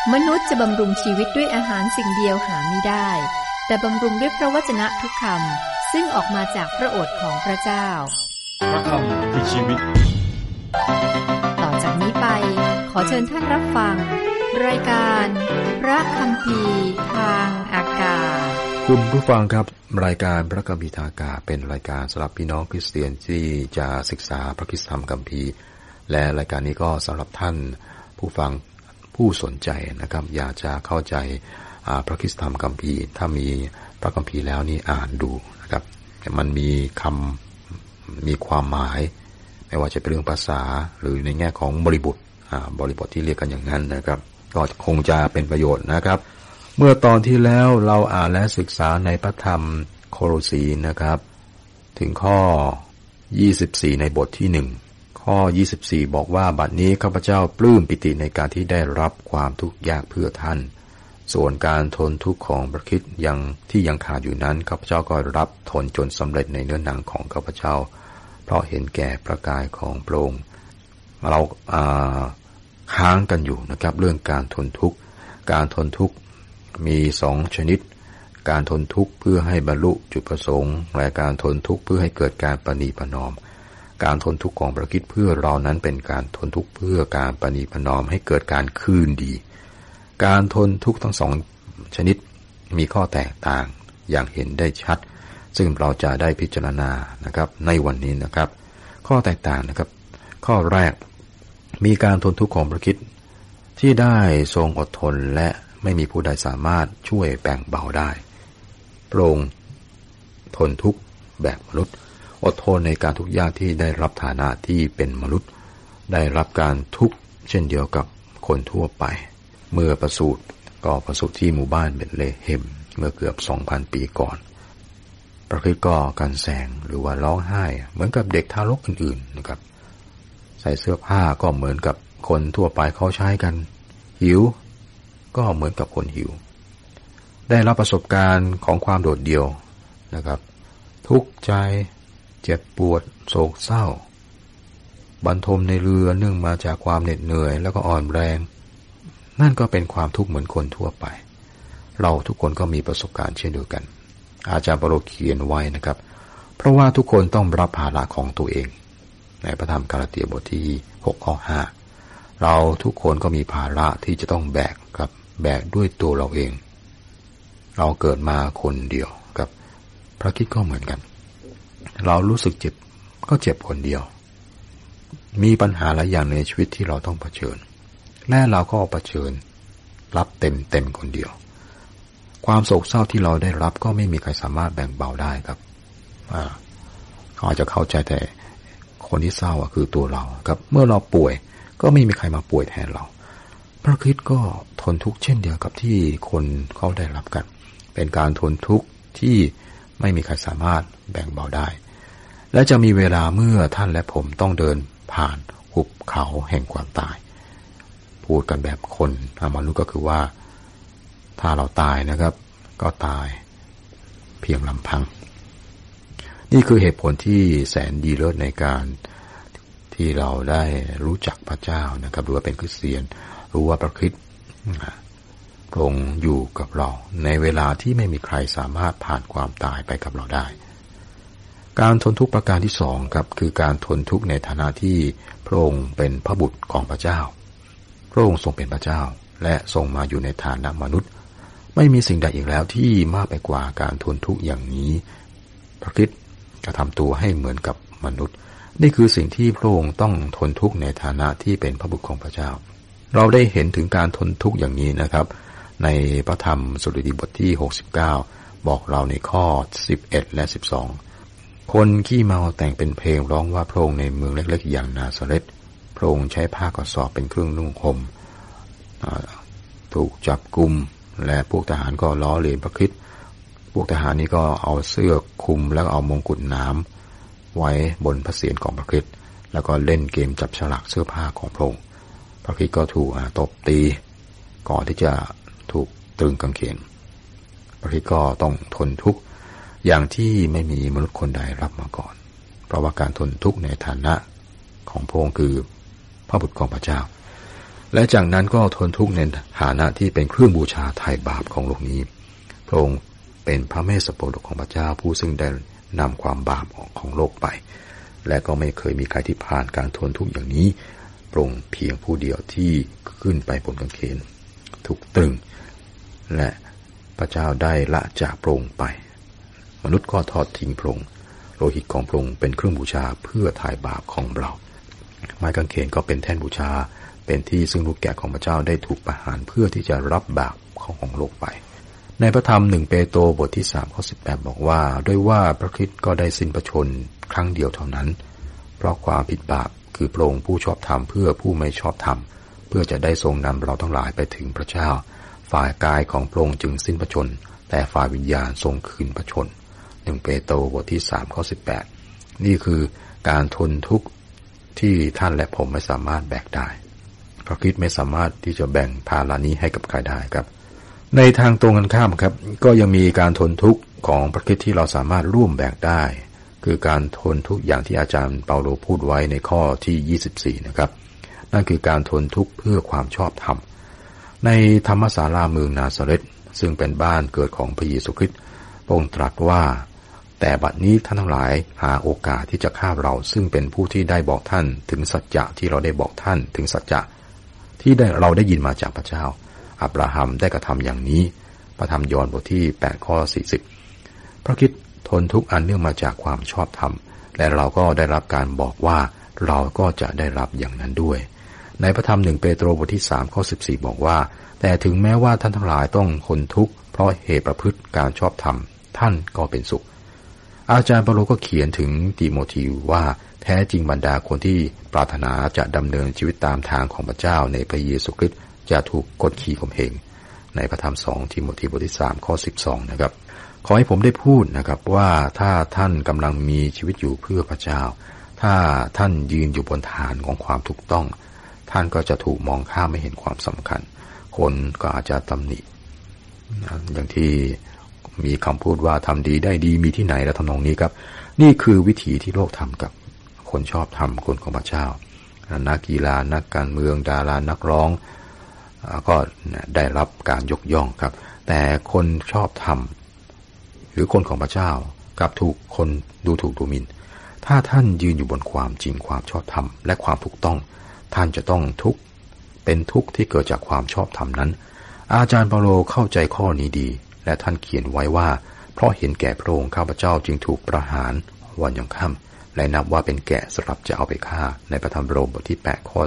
มนุษย์จะบำรุงชีวิตด้วยอาหารสิ่งเดียวหาไม่ได้แต่บำรุงด้วยพระวจนะทุกคำซึ่งออกมาจากพระโอษฐ์ของพระเจ้าพระคำคือชีวิตต่อจากนี้ไปขอเชิญท่านรับฟังรายการพระคัมภีร์ทางอากาศคุณผู้ฟังครับรายการพระคัมภีร์ทางอากาศเป็นรายการสำหรับพี่น้องคริสเตียนที่จะศึกษาพระคริสตธรรมคัมภีร์และรายการนี้ก็สำหรับท่านผู้ฟังผู้สนใจนะครับอยากจะเข้าใจพระคริสตธรรมคัมภีร์ถ้ามีพระคัมภีร์แล้วนี่อ่านดูนะครับมันมีมีความหมายไม่ว่าจะเป็นเรื่องภาษาหรือในแง่ของบริบทที่เรียกกันอย่างนั้นนะครับก็คงจะเป็นประโยชน์นะครับเมื่อตอนที่แล้วเราอ่านและศึกษาในพระธรรมโคโลสีนะครับถึงข้อ24ในบทที่1ข้อ24บอกว่าบัดนี้ข้าพเจ้าปลื้มปิติในการที่ได้รับความทุกข์ยากเพื่อท่านส่วนการทนทุกข์ของพระคริสต์ที่ยังขาดอยู่นั้นข้าพเจ้าก็รับทนจนสำเร็จในเนื้อหนังของข้าพเจ้าเพราะเห็นแก่พระกายของพระองค์เราค้างกันอยู่นะครับเรื่องการทนทุกข์การทนทุกข์มี2ชนิดการทนทุกข์เพื่อให้บรรลุจุดประสงค์และการทนทุกข์เพื่อให้เกิดการประนีประนอมการทนทุกข์ของพระคริสต์เพื่อเรานั้นเป็นการทนทุกข์เพื่อการประนีประนอมให้เกิดการคืนดีการทนทุกข์ทั้ง2ชนิดมีข้อแตกต่างอย่างเห็นได้ชัดซึ่งเราจะได้พิจารณานะครับในวันนี้นะครับข้อแตกต่างนะครับข้อแรกมีการทนทุกข์ของพระคริสต์ที่ได้ทรงอดทนและไม่มีผู้ใดสามารถช่วยแบ่งเบาได้พระองค์ทนทุกข์แบบมนุษย์อดทนในการทุกข์ยากที่ได้รับฐานะที่เป็นมนุษย์ได้รับการทุกข์เช่นเดียวกับคนทั่วไปเมื่อประสูติที่หมู่บ้านเบธเลเฮมเมื่อเกือบ 2,000 ปีก่อนพระคริสต์ก็กันแสงหรือว่าร้องไห้เหมือนกับเด็กทารกอื่นๆนะครับใส่เสื้อผ้าก็เหมือนกับคนทั่วไปเขาใช้กันหิวก็เหมือนกับคนหิวได้รับประสบการณ์ของความโดดเดี่ยวนะครับทุกข์ใจเจ็บปวดโศกเศร้าบรรทมในเรือเนื่องมาจากความเหน็ดเหนื่อยแล้วก็อ่อนแรงนั่นก็เป็นความทุกข์เหมือนคนทั่วไปเราทุกคนก็มีประสบการณ์เช่นเดียวกันอาจารย์เปาโลเขียนไว้นะครับเพราะว่าทุกคนต้องรับภาระของตัวเองในพระธรรมกาลาเตียบทที่6ข้อ5เราทุกคนก็มีภาระที่จะต้องแบกด้วยตัวเราเองเราเกิดมาคนเดียวกับพระคริสต์ก็เหมือนกันเรารู้สึกเจ็บก็เจ็บคนเดียวมีปัญหาหลายอย่างในชีวิตที่เราต้องเผชิญและเราก็เผชิญรับเต็มคนเดียวความโศกเศร้าที่เราได้รับก็ไม่มีใครสามารถแบ่งเบาได้ครับเขาอาจจะเข้าใจแต่คนที่เศร้าคือตัวเราครับเมื่อเราป่วยก็ไม่มีใครมาป่วยแทนเราพระคริสต์ก็ทนทุกข์เช่นเดียวกับที่คนเขาได้รับกันเป็นการทนทุกข์ที่ไม่มีใครสามารถแบ่งเบาได้และจะมีเวลาเมื่อท่านและผมต้องเดินผ่านหุบเขาแห่งความตายพูดกันแบบคนมนุษย์ก็คือว่าถ้าเราตายนะครับก็ตายเพียงลำพังนี่คือเหตุผลที่แสนดีเลิศในการที่เราได้รู้จักพระเจ้านะครับหรือว่าเป็นคริสเตียนรู้ว่าพระคริสต์พระองค์อยู่กับเราในเวลาที่ไม่มีใครสามารถผ่านความตายไปกับเราได้การทนทุกข์ประการที่2ครับคือการทนทุกข์ในฐานะที่พระองค์เป็นพระบุตรของพระเจ้าพระองค์ทรงเป็นพระเจ้าและทรงมาอยู่ในฐานะมนุษย์ไม่มีสิ่งใดอีกแล้วที่มากไปกว่าการทนทุกข์อย่างนี้พระคริสต์จะทำตัวให้เหมือนกับมนุษย์นี่คือสิ่งที่พระองค์ต้องทนทุกข์ในฐานะที่เป็นพระบุตรของพระเจ้าเราได้เห็นถึงการทนทุกข์อย่างนี้นะครับในพระธรรมสดุดีบทที่69บอกเราในข้อ11และ12คนขี้เมาแต่งเป็นเพลงร้องว่าพระองค์ในเมืองเล็กๆอย่างนาซาเรตพระองค์ใช้ผ้ากระสอบเป็นเครื่องนุ่งห่มถูกจับกุมและพวกทหารก็ล้อเลียนพระคริสต์พวกทหารนี้ก็เอาเสื้อคลุมแล้วเอามงกุฎน้ำไว้บนพระเศียรของพระคริสต์แล้วก็เล่นเกมจับฉลากเสื้อผ้าของพระองค์พระคริสต์ก็ถูกตบตีก่อนที่จะถูกตรึงกางเขนพระคริสต์ก็ต้องทนทุกข์อย่างที่ไม่มีมนุษย์คนใดรับมาก่อนเพราะว่าการทนทุกข์ในฐานะของพระองค์คือพระบุตรของพระเจ้าและจากนั้นก็ทนทุกข์ในฐานะที่เป็นเครื่องบูชาไถ่บาปของโลกนี้พระองค์เป็นพระเมสสโปรดของพระเจ้าผู้ซึ่งได้นำความบาปออกของโลกไปและก็ไม่เคยมีใครที่ผ่านการทนทุกข์อย่างนี้พระองค์เพียงผู้เดียวที่ขึ้นไปบนกางเขนถูกตรึงและพระเจ้าได้ละจากพระองค์ไปมนุษย์ก็ทอดทิ้งพระองค์โลหิตของพระองค์เป็นเครื่องบูชาเพื่อไถ่บาปของเราไม้กางเขนก็เป็นแท่นบูชาเป็นที่ซึ่งลูกแกะของพระเจ้าได้ถูกประหารเพื่อที่จะรับบาปของโลกไปในพระธรรม1เปโตรบทที่3ข้อ18บอกว่าด้วยว่าพระคริสต์ก็ได้สิ้นพระชนม์ครั้งเดียวเท่านั้นเพราะความผิดบาปคือพระองค์ผู้ชอบธรรมเพื่อผู้ไม่ชอบธรรมเพื่อจะได้ทรงนำเราทั้งหลายไปถึงพระเจ้าฝ่ายกายของพระองค์จึงสิ้นพระชนม์แต่ฝ่ายวิญญาณทรงคืนพระชนม์1เปโตรบทที่3ข้อ18นี่คือการทนทุกข์ที่ท่านและผมไม่สามารถแบกได้พระคริสต์ไม่สามารถที่จะแบ่งภาระนี้ให้กับใครได้ครับในทางตรงกันข้ามครับก็ยังมีการทนทุกข์ของพระคริสต์ที่เราสามารถร่วมแบกได้คือการทนทุกข์อย่างที่อาจารย์เปาโลพูดไว้ในข้อที่24นะครับนั่นคือการทนทุกข์เพื่อความชอบธรรมในธรรมศาลาเมืองนาซาเรตซึ่งเป็นบ้านเกิดของพระเยซูคริสต์พระองค์ตรัสว่าแต่บัดนี้ท่านทั้งหลายหาโอกาสที่จะฆ่าเราซึ่งเป็นผู้ที่ได้บอกท่านถึงสัจจะที่เราได้บอกท่านถึงสัจจะที่เราได้ยินมาจากพระเจ้าอับราฮัมได้กระทำอย่างนี้พระธรรมยอห์นบทที่8ข้อ40พระคริสต์ทนทุกข์อันเนื่องมาจากความชอบธรรมและเราก็ได้รับการบอกว่าเราก็จะได้รับอย่างนั้นด้วยในพระธรรม1เปโตรบทที่3ข้อ14บอกว่าแต่ถึงแม้ว่าท่านทั้งหลายต้องทนทุกข์เพราะเหตุประพฤติการชอบธรรมท่านก็เป็นสุขอาจารย์เปาโลก็เขียนถึงติโมธีว่าแท้จริงบรรดาคนที่ปรารถนาจะดำเนินชีวิตตามทางของพระเจ้าในพระเยซูคริสต์จะถูกกดขี่ข่มเหงในพระธรรม2ทิโมธีบทที่3ข้อ12นะครับขอให้ผมได้พูดนะครับว่าถ้าท่านกำลังมีชีวิตอยู่เพื่อพระเจ้าถ้าท่านยืนอยู่บนฐานของความถูกต้องท่านก็จะถูกมองข้ามไม่เห็นความสำคัญคนก็อาจจะตำหนิอย่างที่มีคำพูดว่าทำดีได้ดีมีที่ไหนและทำนองนี้ครับนี่คือวิธีที่โลกทำกับคนชอบทำคนของพระเจ้านักกีฬานักการเมืองดารานักร้องก็ได้รับการยกย่องครับแต่คนชอบทำหรือคนของพระเจ้ากลับถูกคนดูถูกดูหมิ่นถ้าท่านยืนอยู่บนความจริงความชอบธรรมและความถูกต้องท่านจะต้องทุกข์เป็นทุกข์ที่เกิดจากความชอบธรรมนั้นอาจารย์เปาโลเข้าใจข้อนี้ดีและท่านเขียนไว้ว่าเพราะเห็นแก่พระองค์ข้าพเจ้าจึงถูกประหารวันยังค่ำและนับว่าเป็นแกะสำหรับจะเอาไปฆ่าในพระธรรมโรมบทที่8ข้อ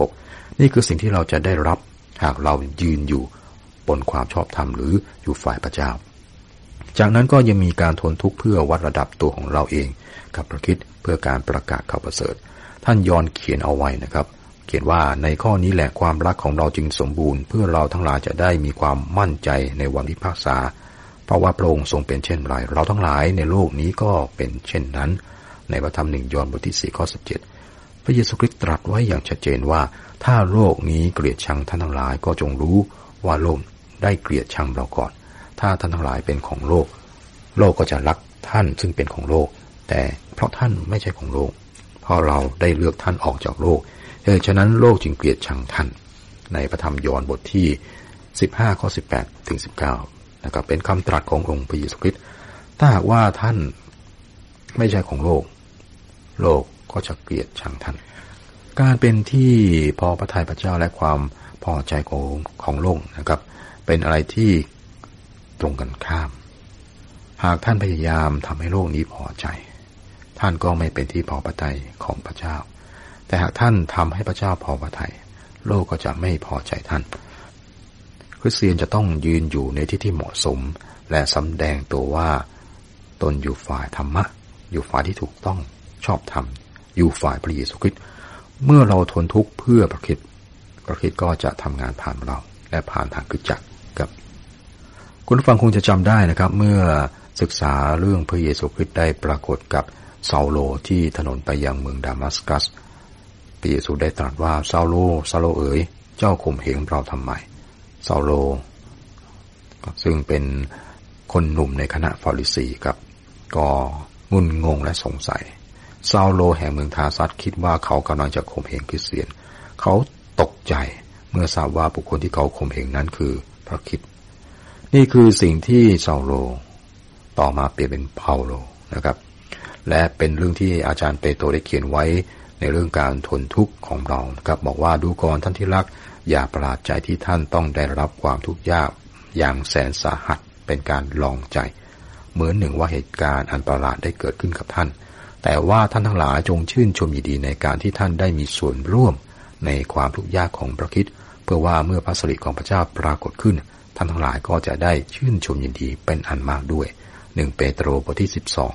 36นี่คือสิ่งที่เราจะได้รับหากเรายืนอยู่บนความชอบธรรมหรืออยู่ฝ่ายพระเจ้าจากนั้นก็ยังมีการทนทุกข์เพื่อวัดระดับตัวของเราเองกับพระคริสต์เพื่อการประกาศข่าวประเสริฐท่านยอห์นเขียนเอาไว้นะครับเขียนว่าในข้อนี้แหละความรักของเราจึงสมบูรณ์เพื่อเราทั้งหลายจะได้มีความมั่นใจในวันพิพากษาเพราะว่าพระองค์ทรงเป็นเช่นไรเราทั้งหลายในโลกนี้ก็เป็นเช่นนั้นในพระธรรม1ยอห์นบทที่4ข้อ17พระเยซูคริสต์ตรัสไว้อย่างชัดเจนว่าถ้าโลกนี้เกลียดชังท่านทั้งหลายก็จงรู้ว่าโลกได้เกลียดชังเราก่อนถ้าท่านทั้งหลายเป็นของโลกโลกก็จะรักท่านซึ่งเป็นของโลกแต่เพราะท่านไม่ใช่ของโลกเพราะเราได้เลือกท่านออกจากโลกฉะนั้นโลกจึงเกลียดชังท่านในพระธรรมยอห์นบทที่15ข้อ18ถึง19นะครับเป็นคำตรัสขององค์พระเยซูคริสต์ถ้าหากว่าท่านไม่ใช่ของโลกโลกก็จะเกลียดชังท่านการเป็นที่พอพระทัยพระเจ้าและความพอใจของโลกนะครับเป็นอะไรที่ตรงกันข้ามหากท่านพยายามทำให้โลกนี้พอใจท่านก็ไม่เป็นที่พอพระทัยของพระเจ้าแต่หากท่านทำให้พระเจ้าพอพระทัยโลกก็จะไม่พอใจท่านคริสเตียนจะต้องยืนอยู่ในที่ที่เหมาะสมและสำแดงตัวว่าตนอยู่ฝ่ายธรรมะอยู่ฝ่ายที่ถูกต้องชอบธรรมอยู่ฝ่ายพระเยซูคริสต์เมื่อเราทนทุกข์เพื่อพระคริสต์ก็จะทำงานผ่านเราและผ่านทางคริสตจักรครับคุณผู้ฟังคงจะจำได้นะครับเมื่อศึกษาเรื่องพระเยซูคริสต์ได้ปรากฏกับซาโลที่ถนนไปยังเมืองดามัสกัสพระเยซูได้ตรัสว่าซาโลซาโลเอ๋ยเจ้าข่มเหงเราทำไมซาโลซึ่งเป็นคนหนุ่มในคณะฟาริสีครับก็งุนงงและสงสัยซาโลแห่งเมืองทาซัสคิดว่าเขากำลังจะข่มเหงคริสเตียนเขาตกใจเมื่อทราบว่าบุคคลที่เขาข่มเหงนั้นคือพระคริสต์นี่คือสิ่งที่เซาโลต่อมาเปลี่ยนเป็นเปาโลนะครับและเป็นเรื่องที่อาจารย์เปโตรได้เขียนไว้ในเรื่องการทนทุกข์ของเราครับบอกว่าดูก่อนท่านที่รักอย่าประหลาดใจที่ท่านต้องได้รับความทุกข์ยากอย่างแสนสาหัสเป็นการลองใจเหมือนหนึ่งว่าเหตุการณ์อันประหลาดได้เกิดขึ้นกับท่านแต่ว่าท่านทั้งหลายจงชื่นชมยินดีในการที่ท่านได้มีส่วนร่วมในความทุกข์ยากของพระคริสต์เพื่อว่าเมื่อพระสิริของพระเจ้าปรากฏขึ้นท่านทั้งหลายก็จะได้ชื่นชมยินดีเป็นอันมากด้วย1เปโตรบทที่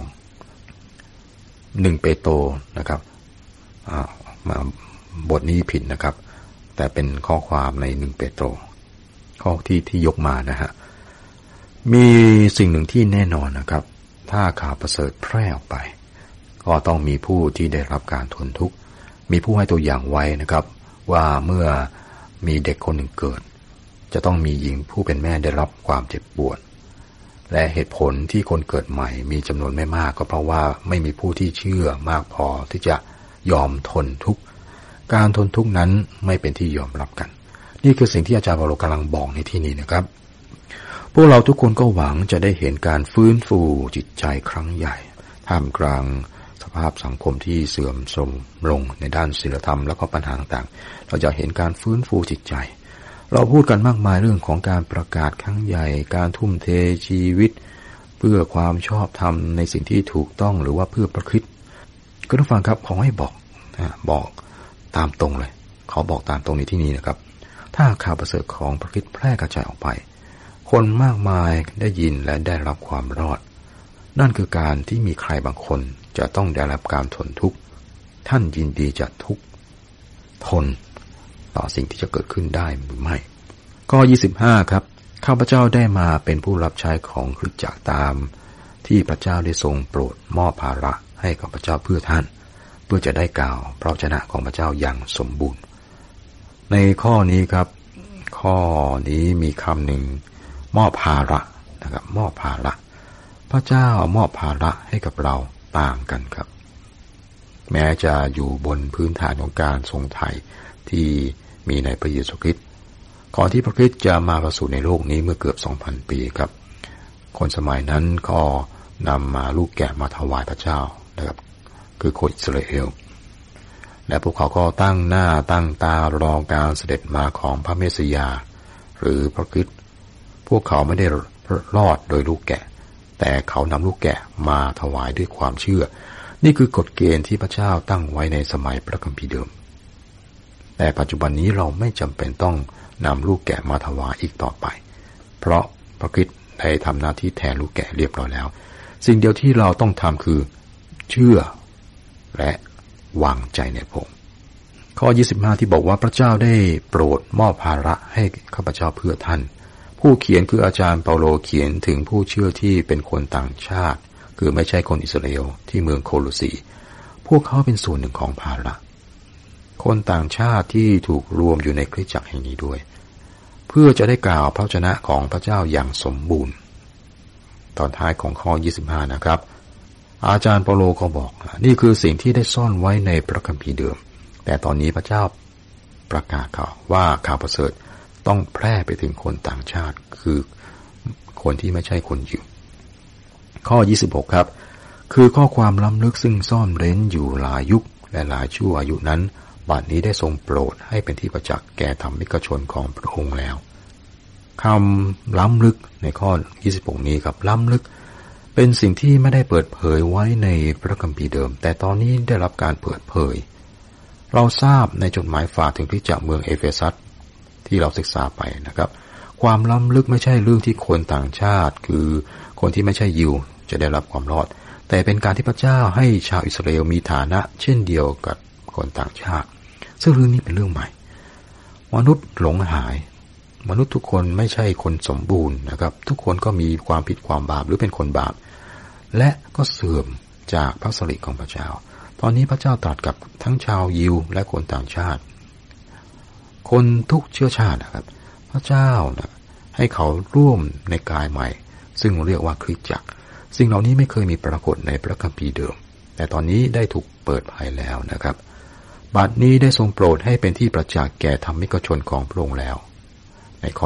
12 1เปโตรนะครับมาบทนี้ผิดนะครับแต่เป็นข้อความใน1เปโตรข้อที่ยกมานะฮะมีสิ่งหนึ่งที่แน่นอนนะครับถ้าข่าวประเสริฐแพร่ออกไปก็ต้องมีผู้ที่ได้รับการทนทุกข์มีผู้ให้ตัวอย่างไว้นะครับว่าเมื่อมีเด็กคนหนึ่งเกิดจะต้องมีหญิงผู้เป็นแม่ได้รับความเจ็บปวดและเหตุผลที่คนเกิดใหม่มีจำนวนไม่มากก็เพราะว่าไม่มีผู้ที่เชื่อมากพอที่จะยอมทนทุกข์การทนทุกข์นั้นไม่เป็นที่ยอมรับกันนี่คือสิ่งที่อาจารย์เปาโลกำลังบอกในที่นี้นะครับพวกเราทุกคนก็หวังจะได้เห็นการฟื้นฟูจิตใจครั้งใหญ่ท่ามกลางสภาพสังคมที่เสื่อมทรมลงในด้านศีลธรรมแล้วก็ปัญหาต่างๆเราจะเห็นการฟื้นฟูจิตใจเราพูดกันมากมายเรื่องของการประกาศครั้งใหญ่การทุ่มเทชีวิตเพื่อความชอบธรรมในสิ่งที่ถูกต้องหรือว่าเพื่อพระคริสต์ก็ต้องฟังครับขอให้บอกตามตรงเลยขอบอกตามตรงในที่นี้นะครับถ้าข่าวประเสริฐของพระคริสต์แพร่กระจายออกไปคนมากมายได้ยินและได้รับความรอดนั่นคือการที่มีใครบางคนจะต้องได้รับการทนทุกข์ท่านยินดีจะทุกข์ทนต่อสิ่งที่จะเกิดขึ้นได้หรือไม่ข้อ25ครับข้าพเจ้าได้มาเป็นผู้รับใช้ของคริสตจักรตามที่พระเจ้าได้ทรงโปรดมอบภาระให้กับพระเจ้าเพื่อท่านเพื่อจะได้กล่าวพระวจนะของพระเจ้าอย่างสมบูรณ์ในข้อนี้ครับข้อนี้มีคำหนึ่งมอบภาระนะครับมอบภาระพระเจ้ามอบภาระให้กับเราต่างกันครับแม้จะอยู่บนพื้นฐานของการทรงไถ่ที่มีในพระเยซูคริสต์ก่อนที่พระคริสต์จะมาประสูติในโลกนี้เมื่อเกือบ 2,000 ปีครับคนสมัยนั้นก็นำมาลูกแกะมาถวายพระเจ้านะครับคือคนอิสราเอลและพวกเขาก็ตั้งหน้าตั้งตารอการเสด็จมาของพระเมสสิยาหรือพระคริสต์พวกเขาไม่ได้รอดโดยลูกแกะแต่เขานำลูกแกะมาถวายด้วยความเชื่อนี่คือกฎเกณฑ์ที่พระเจ้าตั้งไว้ในสมัยพระคัมภีร์เดิมแต่ปัจจุบันนี้เราไม่จำเป็นต้องนำลูกแกะมาถวายอีกต่อไปเพราะพระคริสต์ได้ทำหน้าที่แทนลูกแกะเรียบร้อยแล้วสิ่งเดียวที่เราต้องทำคือเชื่อและวางใจในพระองค์ข้อ25ที่บอกว่าพระเจ้าได้โปรดมอบภาระให้ข้าพเจ้าเพื่อท่านผู้เขียนคืออาจารย์เปาโลเขียนถึงผู้เชื่อที่เป็นคนต่างชาติคือไม่ใช่คนอิสราเอลที่เมืองโคโลสีพวกเขาเป็นส่วนหนึ่งของภาระคนต่างชาติที่ถูกรวมอยู่ในคริสตจักรแห่งนี้ด้วยเพื่อจะได้กล่าวพระวจนะของพระเจ้าอย่างสมบูรณ์ตอนท้ายของข้อ25นะครับอาจารย์เปาโลก็บอกนี่คือสิ่งที่ได้ซ่อนไว้ในพระคัมภีร์เดิมแต่ตอนนี้พระเจ้าประกาศว่าข่าวประเสริฐต้องแพร่ไปถึงคนต่างชาติคือคนที่ไม่ใช่คนยิวข้อ26ครับคือข้อความล้ำลึกซึ่งซ่อนเร้นอยู่หลายยุคและหลายชั่วอายุนั้นบัดนี้ได้ทรงโปรดให้เป็นที่ประจักษ์แก่ธรรมิกชนของพระองค์แล้วคำล้ำลึกในข้อ26นี้ครับล้ำลึกเป็นสิ่งที่ไม่ได้เปิดเผยไว้ในพระคัมภีร์เดิมแต่ตอนนี้ได้รับการเปิดเผยเราทราบในจดหมายฝากถึงคริสตจักรเมืองเอเฟซัสที่เราศึกษาไปนะครับความล้ำลึกไม่ใช่เรื่องที่คนต่างชาติคือคนที่ไม่ใช่ยิวจะได้รับความรอดแต่เป็นการที่พระเจ้าให้ชาวอิสราเอลมีฐานะเช่นเดียวกับคนต่างชาติซึ่งเรื่องนี้เป็นเรื่องใหม่มนุษย์หลงหายมนุษย์ทุกคนไม่ใช่คนสมบูรณ์นะครับทุกคนก็มีความผิดความบาปหรือเป็นคนบาปและก็เสื่อมจากพระสิริของพระเจ้าตอนนี้พระเจ้าตรัสกับทั้งชาวยิวและคนต่างชาติคนทุกเชื้อชาตินะครับพระเจ้าให้เขาร่วมในกายใหม่ซึ่งเรียกว่าคริสตจักรสิ่งเหล่านี้ไม่เคยมีปรากฏในพระคัมภีร์เดิมแต่ตอนนี้ได้ถูกเปิดเผยแล้วนะครับบัดนี้ได้ทรงโปรดให้เป็นที่ประจักษ์แก่ธรรมิกชนของพระองค์แล้วในข้อ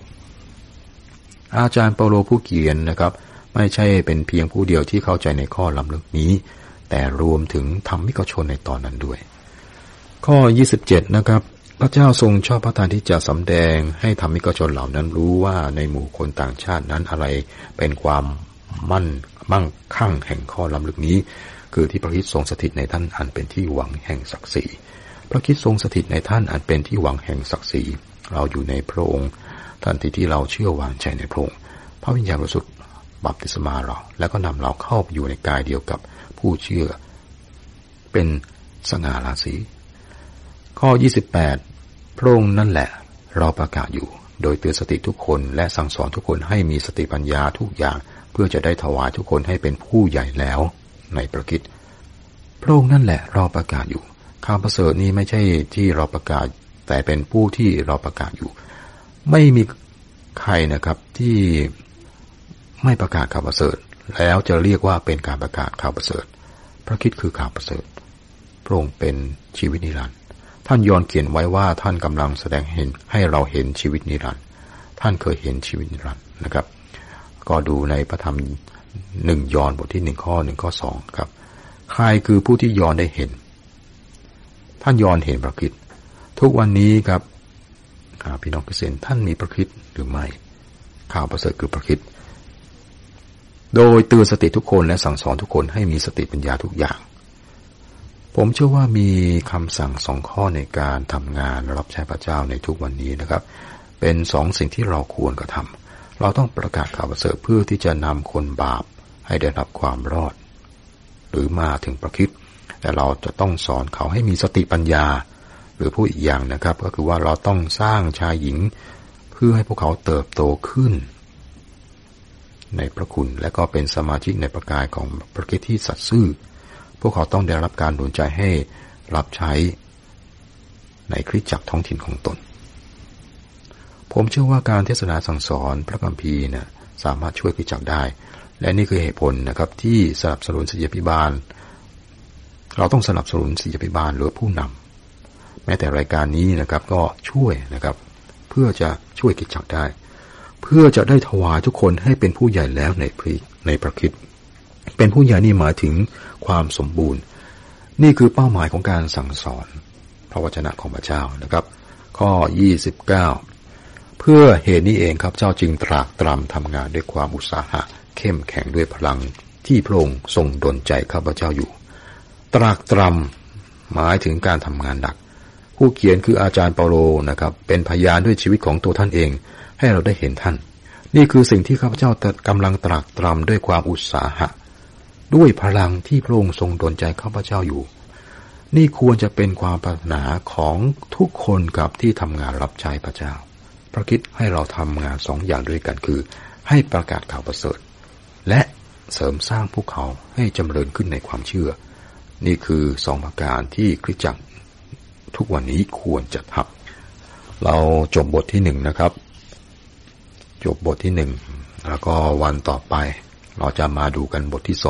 26อาจารย์เปาโลผู้เขียนนะครับไม่ใช่เป็นเพียงผู้เดียวที่เข้าใจในข้อล้ำลึกนี้แต่รวมถึงธรรมิกชนในตอนนั้นด้วยข้อ27นะครับพระเจ้าทรงชอบพระทัยที่จะสำแดงให้ธรรมิกชนเหล่านั้นรู้ว่าในหมู่คนต่างชาตินั้นอะไรเป็นความมั่งคั่งแห่งข้อล้ำลึกนี้คือที่พระคริสต์ทรงสถิตในท่านอันเป็นที่หวังแห่งศักดิ์ศรีพระคริสต์ทรงสถิตในท่านอันเป็นที่หวังแห่งศักดิ์ศรีเราอยู่ในพระองค์ทันทีที่เราเชื่อวางใจในพระองค์พระวิญญาณบริสุทธิ์บัพติศมาเราแล้วก็นำเราเข้าไปอยู่ในกายเดียวกับผู้เชื่อเป็นสง่าราศีข้อ28พระองค์นั่นแหละเราประกาศอยู่โดยเตือนสติทุกคนและสั่งสอนทุกคนให้มีสติปัญญาทุกอย่างเพื่อจะได้ถวายทุกคนให้เป็นผู้ใหญ่แล้วในพระคริสต์พระองค์นั่นแหละเราประกาศอยู่ข่าวประเสริฐนี้ไม่ใช่ที่เราประกาศแต่เป็นผู้ที่เราประกาศอยู่ไม่มีใครนะครับที่ไม่ประกาศข่าวประเสริฐแล้วจะเรียกว่าเป็นการประกาศข่าวประเสริฐพระคริสต์คือข่าวประเสริฐพระองค์เป็นชีวิตนิรันดร์ท่านยอห์นเขียนไว้ว่าท่านกำลังแสดงเห็นให้เราเห็นชีวิตนิรันดร์ท่านเคยเห็นชีวิตนิรันดร์นะครับก็ดูในพระธรรม1 ยอห์นบทที่1ข้อ1ข้อ2ครับใครคือผู้ที่ยอห์นได้เห็นท่านยอห์นเห็นพระคริสต์ทุกวันนี้ครับพี่น้องคริสเตียนท่านมีพระคริสต์หรือไม่ข่าวประเสริฐคือพระคริสต์โดยเตือนสติทุกคนและสั่งสอนทุกคนให้มีสติปัญญาทุกอย่างผมเชื่อว่ามีคำสั่ง2 ข้อในการทำงานรับใช้พระเจ้าในทุกวันนี้นะครับเป็น2 สิ่งที่เราควรกระทำเราต้องประกาศข่าวประเสริฐเพื่อที่จะนำคนบาปให้ได้รับความรอดหรือมาถึงพระคริสต์แต่เราจะต้องสอนเขาให้มีสติปัญญาหรือพูดอีกอย่างนะครับก็คือว่าเราต้องสร้างชายหญิงเพื่อให้พวกเขาเติบโตขึ้นในพระคุณและก็เป็นสมาชิกในประกายของพระคริสต์ที่สัตย์ซื่อพวกเขาต้องได้รับการหนุนใจให้รับใช้ในคริสตจักรท้องถิ่นของตนผมเชื่อว่าการเทศนาสั่งสอนพระคัมภีร์เนี่ยสามารถช่วยคริสตจักรได้และนี่คือเหตุผลนะครับที่สนับสนุนศิษยาภิบาลเราต้องสนับสนุนศิษยาภิบาลหรือผู้นำแม้แต่รายการนี้นะครับก็ช่วยนะครับเพื่อจะช่วยคริสตจักรได้เพื่อจะได้ถวายทุกคนให้เป็นผู้ใหญ่แล้วในพระคริสต์เป็นผู้ใหญ่นี่หมายถึงความสมบูรณ์นี่คือเป้าหมายของการสั่งสอนพระวจนะของพระเจ้านะครับข้อ29เพื่อเหตุนี้เองครับเจ้าจึงตรากตรำทำงานด้วยความอุตสาหะเข้มแข็งด้วยพลังที่พระองค์ทรงดลใจข้าพเจ้าอยู่ตรากตรำหมายถึงการทำงานหนักผู้เขียนคืออาจารย์เปาโลนะครับเป็นพยานด้วยชีวิตของตัวท่านเองให้เราได้เห็นท่านนี่คือสิ่งที่ข้าพเจ้ากำลังตรากตรำด้วยความอุตสาหะด้วยพลังที่พระองค์ทรงดลใจข้าพเจ้าอยู่นี่ควรจะเป็นความปรารถนาของทุกคนกับที่ทำงานรับใช้พระเจ้าพระคริสต์ให้เราทำงาน2 อย่างด้วยกันคือให้ประกาศข่าวประเสริฐและเสริมสร้างพวกเขาให้จำเริญขึ้นในความเชื่อนี่คือ2 ประการที่คริสตจักรทุกวันนี้ควรจะทำเราจบบทที่1นะครับจบบทที่1แล้วก็วันต่อไปเราจะมาดูกันบทที่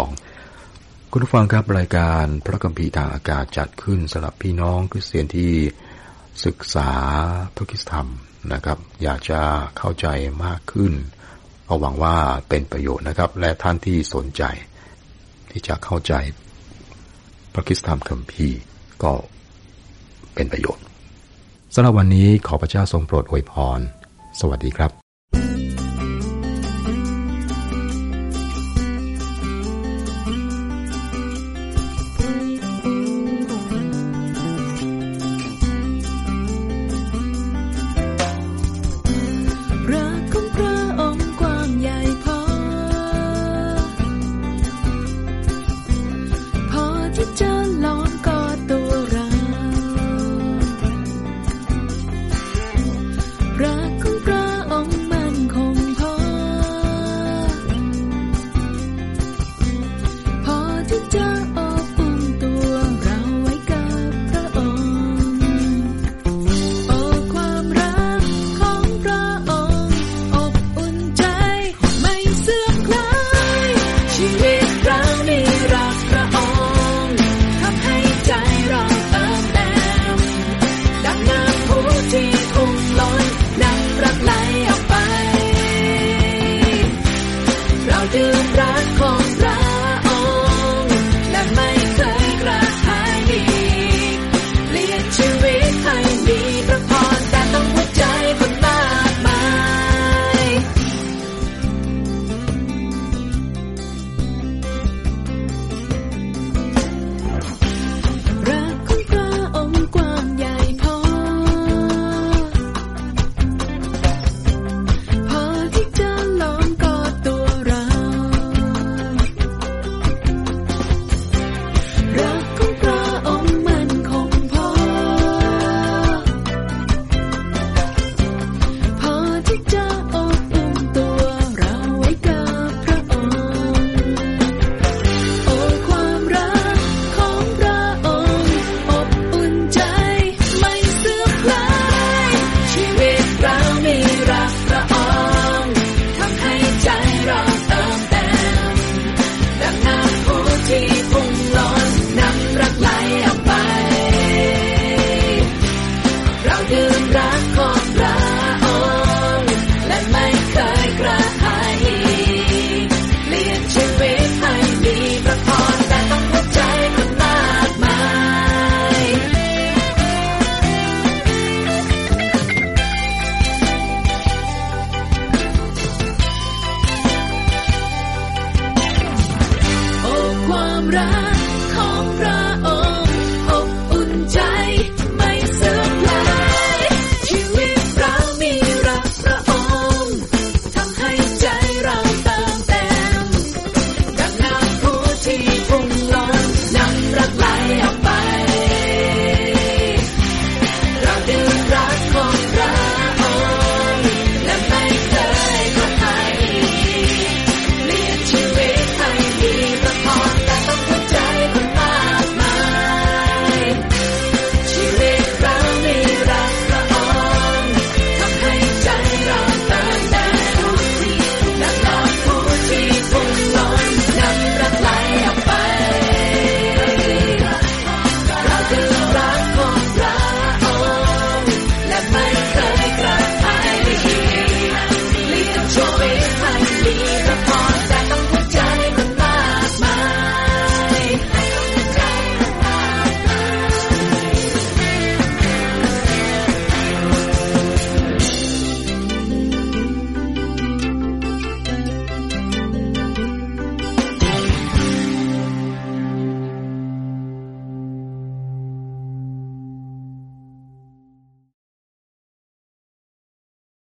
2คุณผู้ฟังครับรายการพระคัมภีร์ทางอากาศจัดขึ้นสำหรับพี่น้องคริสเตียนที่ศึกษาพระคริสตธรรมนะครับอยากจะเข้าใจมากขึ้นก็หวังว่าเป็นประโยชน์นะครับและท่านที่สนใจที่จะเข้าใจพระคริสตธรรมคัมภีร์ก็เป็นประโยชน์สำหรับวันนี้ขอพระเจ้าทรงโปรดอวยพรสวัสดีครับ